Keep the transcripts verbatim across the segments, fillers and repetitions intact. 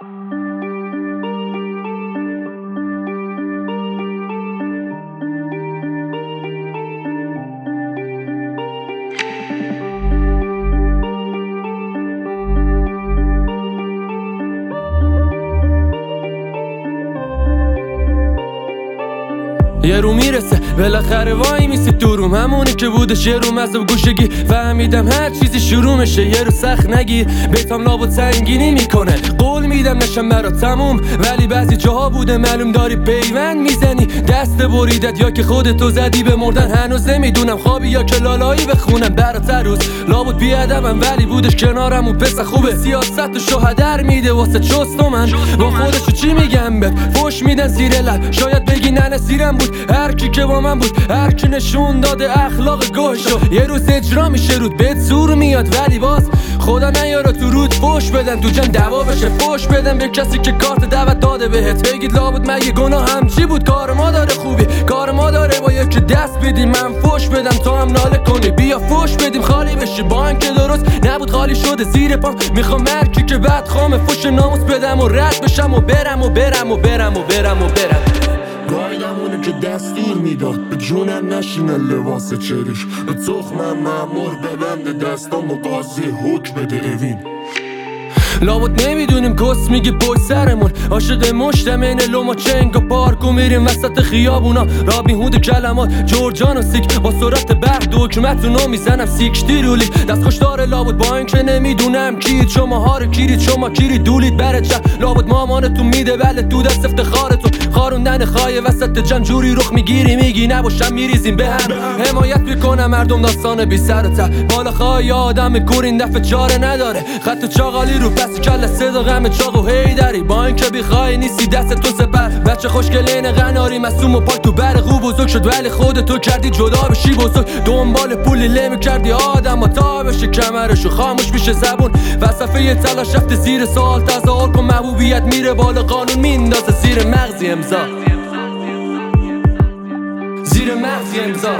یه رو میرسه بالاخره وای میسی تو روم، همونی که بودش یه روم از گوشگی فهمیدم هر چیزی شروع میشه. یه رو سخت نگیر بیتام لابد سنگینی میکنه، قول میدم نشم برات تموم، ولی بعضی جاها بوده معلوم داری پیوند میزنی. دست بریدت یا که خودتو زدی به مردن، هنوز نمیدونم خوابی یا که لالایی بخونم برات هر روز. لابد بیادبم ولی بودش کنارم و پس خوبه، سیاست و شوهدر میده واسه چست و من با خودشو چی میگم بهت، فوش میدن زیر لب شاید بگی نه نصیرم بود. هر کی که با من بود، هر کی نشون داده اخلاق گوشو، یه روز اجرا میشه رود بهت زور میاد، ولی باز خدا نیاره تو رود فوش بدن تو جن دعوا بشه. فوش بدن به کسی که کارت دعوت داده بهت، بگید لابد مگه گناه هم چی بود؟ کار ما داره خوبی، کار ما داره با یکی دست بدیم من فوش بدم تا هم ناله کنی. بیا فوش بدیم خالی بشی با هم که درست نبود، خالی شده زیر پام. میخوام مرکی که بعد خامه فوش ناموس بدم و رد بشم و برم و برم و برم و برم و برم. گایدمونه که دستور میداد به جونم نشینه لباس چریش، به تخمم مامور ببنده دستام و قاضی حکم بده اوین. لابد نمیدونیم کس میگی پشت سرمون، عاشق مشتم این لوما چنگ و پارک و میریم وسط خیابونا. رابین هود کلمات جورجان و سیک با سرعت برق دکمتونو میزنم سیکشتی رولی. دست خوش داره لابد با این که نمیدونم کیت، شما ها رو کیرید شما کیرید دولید برد شد. لابد مامانتون میده بله تو دست افتخارتون، خاروندن خواهی وسط جمع جوری رخ میگیری میگی نباشم میریزیم به هم. حمایت میکنم مردم داستان بی سر و ته، بالا خواهی آدم کورین دفعه چاره نداره. خط چاقالی رو پس کل صدا غم چاق و هیدری، با این که بیخوای نیستی دست تو سپر. بچه خوشگلین قناری مصوم و پاک تو برقو بزرگ شد، ولی خودتو کردی جدا بشی بزرگ. دنبال پولی لمی کردی آدم و تا بشه کمرشو خاموش میشه زبون. وصفه تلاش رفته زیر سوال، تظاهر کن محبوبیت میره بالا قانون میندازه زیر مغزی امضا، زیر مغزی امضا،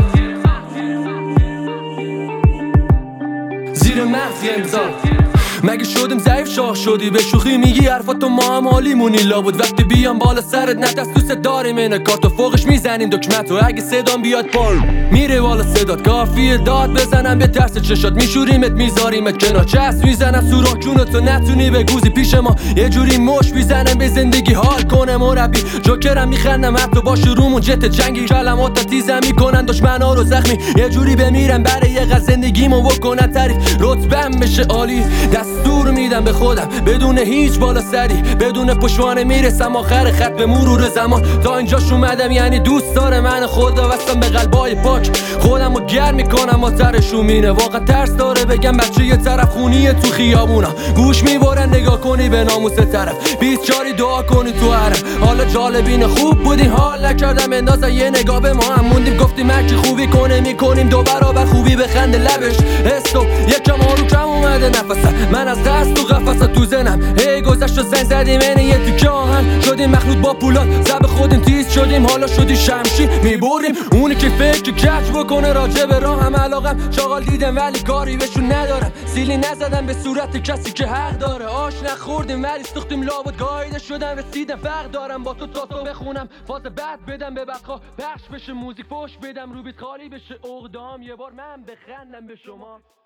زیر مغزی امضا. مگه شدیم ضعیف شاخ شدی به شوخی میگی حرفاتو ما هم حالی مونی. لابد وقتی بیام بالا سرت نه دست دوست داریم اینه کارتو فوقش میزنیم دکمتو. اگه صدام بیاد پال میره بالا صدات، کافیه داد بزنم به ترس چشات میشوریمت میذاریمت کنار. چسب میزنم سوراخ جونتو نتونی بگوزی پیش ما، یه جوری مش میزنم به زندگی حال کنه مربی. جوکرم میخندم حتی با شرومون جت جنگی، کلمات تیزم میکنن دشمنا رو زخمی. یه جوری بمیرم برای یه قضا زندگیمو بکنن تعریف، رتبم بشه عالی. دستور میدم به خودم بدون هیچ بالا سری، بدون پشوانه میرسم آخر خط به مرور زمان. تا اینجاش اومدم یعنی دوست داره من خدا وستم به قلبای پاک، خودمو گرم میکنم آترشو مینه. واقعا ترس داره بگم بچه یه طرف خونیه تو خیابونا، گوش میبارن نگاه کنی به ناموس طرف. بیچاری دعا کنی تو حرم، حالا جالبین خوب بودین حال نکردم اندازه یه نگاه به ما هم موندیم. گفتیم هرکی خوبی کنه میکنیم دو برابر خوبی بخنده لبش استو یکم آرو کم اومده نفسم. من از دست تو قفصه تو زنم هی گذشت و زنگ زدیم اینه یه تیکه آهن، شدیم مخلوط با پولاد زب خودیم تیز شدیم حالا شدی شمشیر میبریم. اونی که فکر کج بکنه راجع به راه هم علاقم، چاقال دیدم ولی کاری بهشون ندارم. سیلی نزدم به صورت کسی که حق داره، آش نخوردیم ولی سوختیم لابد گایده شدم رسیدم. فرق دارم با تو تا تو بخونم فاز بد بدم به بدخواه، پخش بشه موزیک فوش بدم رو بیت خالی بشه اقدام. یه بار من بخندم به شما.